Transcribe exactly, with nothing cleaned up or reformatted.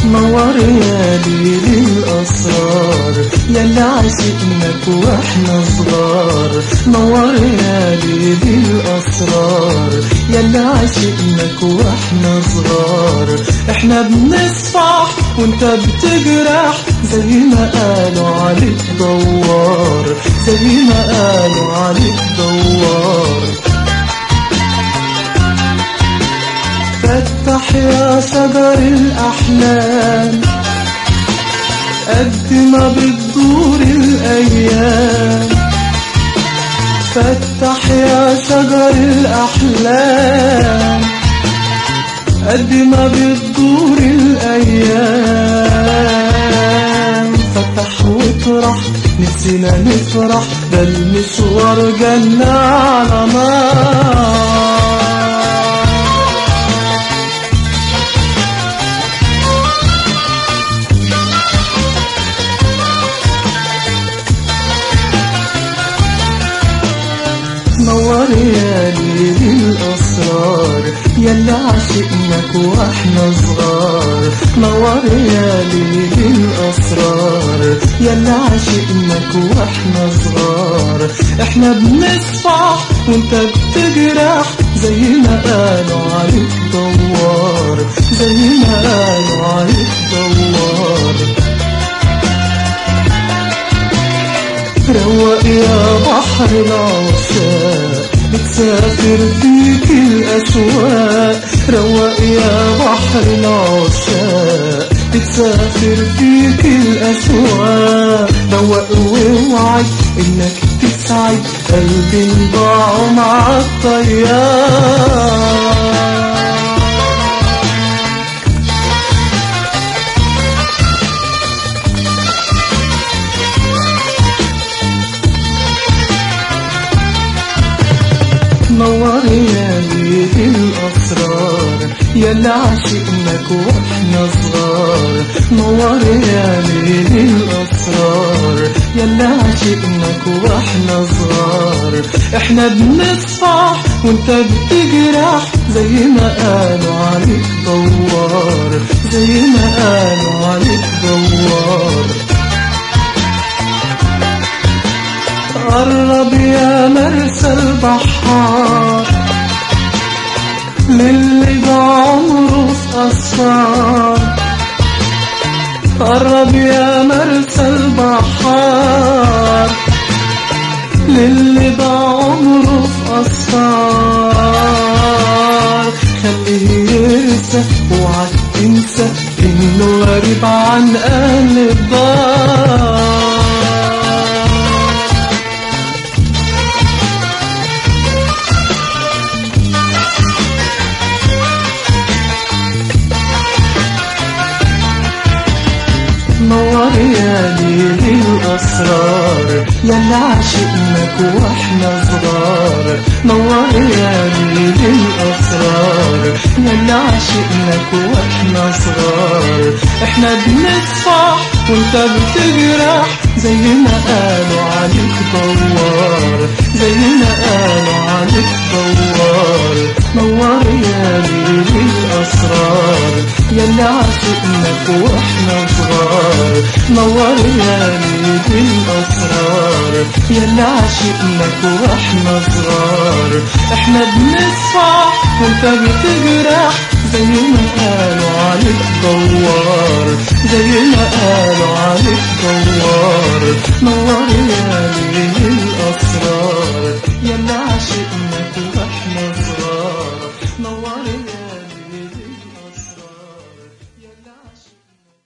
نور يا ليل الأسرار ياللي عاشقناك واحنا صغار. نور يا ليل الأسرار ياللي عاشقناك واحنا صغار. احنا بنصفح وانت بتجرح زي ما قالوا عليك دوار، زي ما قالوا عليك دوار. فتح يا شجر الأحلام قد ما بتدور الأيام. فتح يا شجر الأحلام قد ما بتدور الأيام. فتح وطرح نسينا نفرح، ده المشوار جنة على نار. نور يا ليل الأسرار ياللي عاشقناك واحنا صغار. نور يا ليل الأسرار ياللي عاشقناك واحنا صغار. احنا بنصفح وانت بتجرح زي ما قالوا عليك دوار، زي ما قالوا عليك دوار. روق يا بحر العشاق بتسافر فيك الأشواق. روق يا بحر العشاق بتسافر فيك الأشواق. روق واوعد إنك تسعد قلبي انضاع مع الطيار. نور يا ليل الأسرار ياللي عاشقناك واحنا صغار. نور يا ليل الأسرار ياللي عاشقناك واحنا صغار. احنا بنصفح وانت بتجرح زي ما قالوا عليك دوار، زي ما قالوا عليك دوار. قرب يا مرسى البحار للي بعمره في أسفار. قرب يا مرسى البحار للي بعمره في أسفار. خليه يرسى وعد تنسى إنه غريب عن أهل الدار. نور يا ليل الأسرار ياللي عاشقناك واحنا صغار. نور يا ليل الأسرار ياللي عاشقناك واحنا صغار. احنا بنصفح وانت بتجرح زي ما قالوا عليك دوار، زي ما قالوا عليك دوار. نور يا ليل الأسرار ياللي عاشقناك واحنا صغار. نور يا ليل الأسرار ياللي عاشقناك واحنا صغار. احنا بنصفح وانت بتجرح زي ما قالوا عليك دوار، زي ما قالوا عليك دوار. نور يا ليل الأسرار